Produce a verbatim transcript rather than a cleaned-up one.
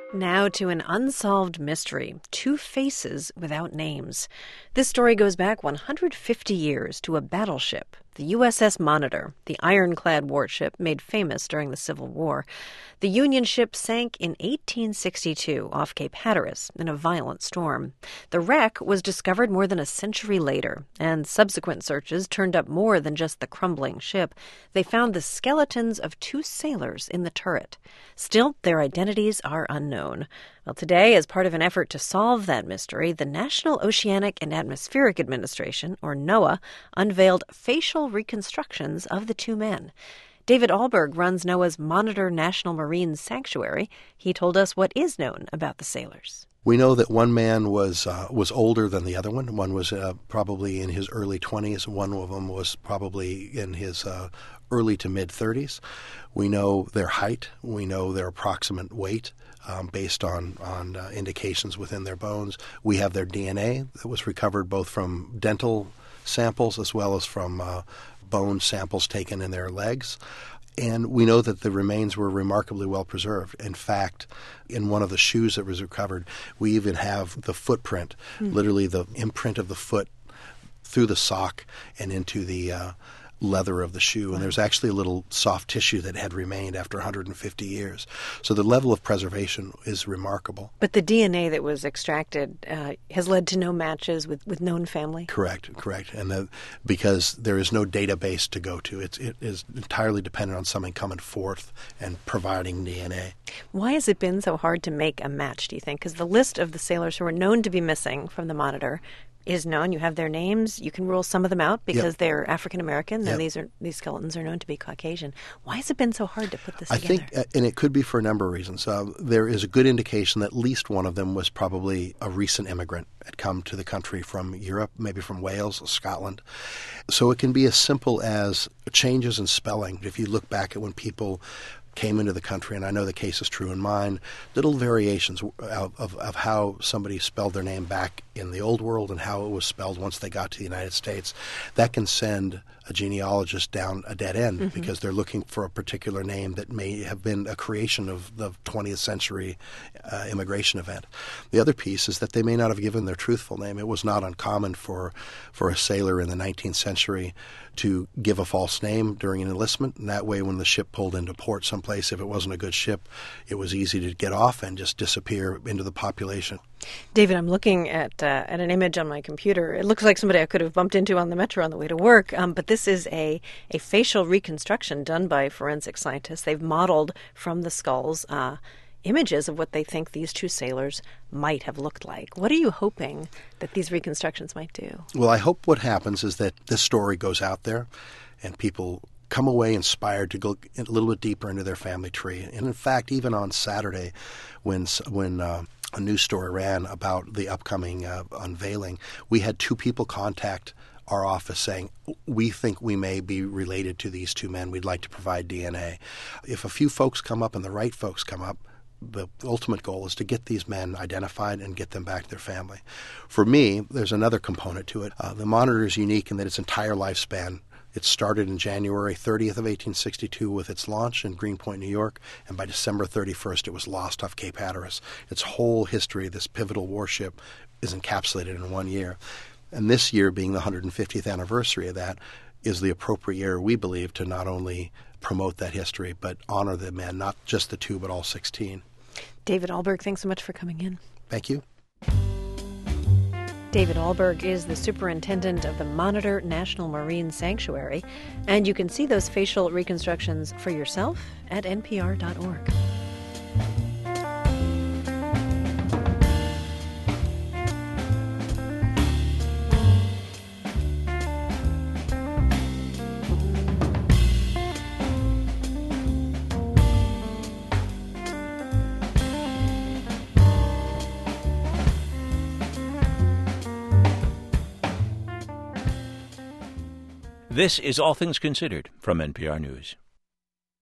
Now to an unsolved mystery, two faces without names. This story goes back one hundred fifty years to a battleship, the U S S Monitor, the ironclad warship made famous during the Civil War. The Union ship sank in eighteen sixty-two off Cape Hatteras in a violent storm. The wreck was discovered more than a century later, and subsequent searches turned up more than just the crumbling ship. They found the skeletons of two sailors in the turret. Still, their identities are unknown. Well, today, as part of an effort to solve that mystery, the National Oceanic and Atmospheric Administration, or NOAA, unveiled facial reconstructions of the two men. David Ahlberg runs NOAA's Monitor National Marine Sanctuary. He told us what is known about the sailors. We know that one man was uh, was older than the other one. One was uh, probably in his early twenties. One of them was probably in his uh, early to mid-thirties. We know their height. We know their approximate weight um, based on, on uh, indications within their bones. We have their D N A that was recovered both from dental samples as well as from uh, bone samples taken in their legs. And we know that the remains were remarkably well preserved. In fact, in one of the shoes that was recovered, we even have the footprint, mm. literally the imprint of the foot through the sock and into the uh, leather of the shoe. And there's actually a little soft tissue that had remained after one hundred fifty years. So the level of preservation is remarkable. But the D N A that was extracted uh, has led to no matches with, with known family? Correct, correct. And the, because there is no database to go to, it's, it is entirely dependent on something coming forth and providing D N A. Why has it been so hard to make a match, do you think? Because the list of the sailors who are known to be missing from the Monitor is known. You have their names. You can rule some of them out because yep. they're African American, and yep. these are these skeletons are known to be Caucasian. Why has it been so hard to put this I together? I think, and it could be for a number of reasons. Uh, there is a good indication that at least one of them was probably a recent immigrant, had come to the country from Europe, maybe from Wales, Scotland. So it can be as simple as changes in spelling. If you look back at when people came into the country, and I know the case is true in mine, little variations of, of, of how somebody spelled their name back in the old world and how it was spelled once they got to the United States, that can send a genealogist down a dead end mm-hmm. because they're looking for a particular name that may have been a creation of the twentieth century uh, immigration event. The other piece is that they may not have given their truthful name. It was not uncommon for, for a sailor in the nineteenth century to give a false name during an enlistment, and that way when the ship pulled into port someplace, if it wasn't a good ship, it was easy to get off and just disappear into the population. David, I'm looking at uh, at an image on my computer. It looks like somebody I could have bumped into on the metro on the way to work, um, but this is a, a facial reconstruction done by forensic scientists. They've modeled from the skulls uh, images of what they think these two sailors might have looked like. What are you hoping that these reconstructions might do? Well, I hope what happens is that this story goes out there and people come away inspired to go a little bit deeper into their family tree. And in fact, even on Saturday when when uh, a news story ran about the upcoming uh, unveiling, we had two people contact our office saying, we think we may be related to these two men. We'd like to provide D N A. If a few folks come up and the right folks come up, the ultimate goal is to get these men identified and get them back to their family. For me, there's another component to it. Uh, the Monitor is unique in that its entire lifespan, it started in January thirtieth of eighteen sixty-two with its launch in Greenpoint, New York, and by December thirty-first it was lost off Cape Hatteras. Its whole history, this pivotal warship, is encapsulated in one year. And this year, being the one hundred fiftieth anniversary of that, is the appropriate year, we believe, to not only promote that history, but honor the men, not just the two, but all sixteen. David Ahlberg, thanks so much for coming in. Thank you. David Ahlberg is the superintendent of the Monitor National Marine Sanctuary, and you can see those facial reconstructions for yourself at N P R dot org. This is All Things Considered from N P R News.